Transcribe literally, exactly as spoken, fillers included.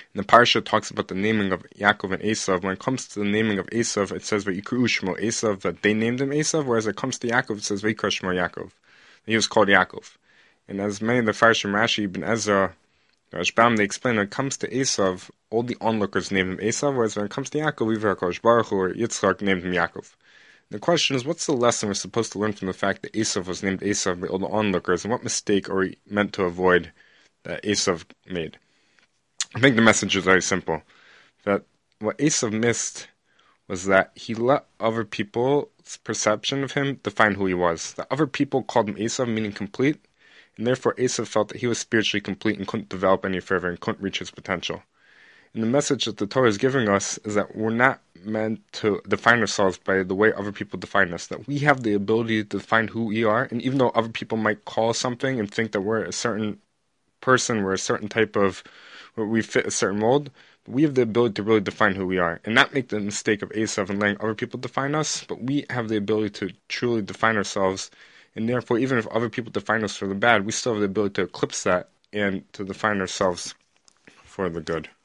And the parsha talks about the naming of Yaakov and Esav. When it comes to the naming of Esav, it says Vayikru Shmo Esav, that they named him Esav, whereas it comes to Yaakov, it says Vayikra Shmo Yaakov. He was called Yaakov. And as many of the Farshim, Rashi, Ibn Ezra, Rashbam, they explain when it comes to Esav, all the onlookers named him Esav, whereas when it comes to Yaakov, even HaKadosh Baruch Hu or Yitzchak named him Yaakov. The question is, what's the lesson we're supposed to learn from the fact that Esav was named Esav by all the onlookers, and what mistake are we meant to avoid that Esav made? I think the message is very simple. That what Esav missed was that he let other people's perception of him define who he was. That other people called him Esav, meaning complete, and therefore Esav felt that he was spiritually complete and couldn't develop any further and couldn't reach his potential. And the message that the Torah is giving us is that we're not meant to define ourselves by the way other people define us, that we have the ability to define who we are, and even though other people might call something and think that we're a certain person, we're a certain type of, where we fit a certain mold, we have the ability to really define who we are, and not make the mistake of Esav and letting other people define us, but we have the ability to truly define ourselves, and therefore even if other people define us for the bad, we still have the ability to eclipse that and to define ourselves for the good.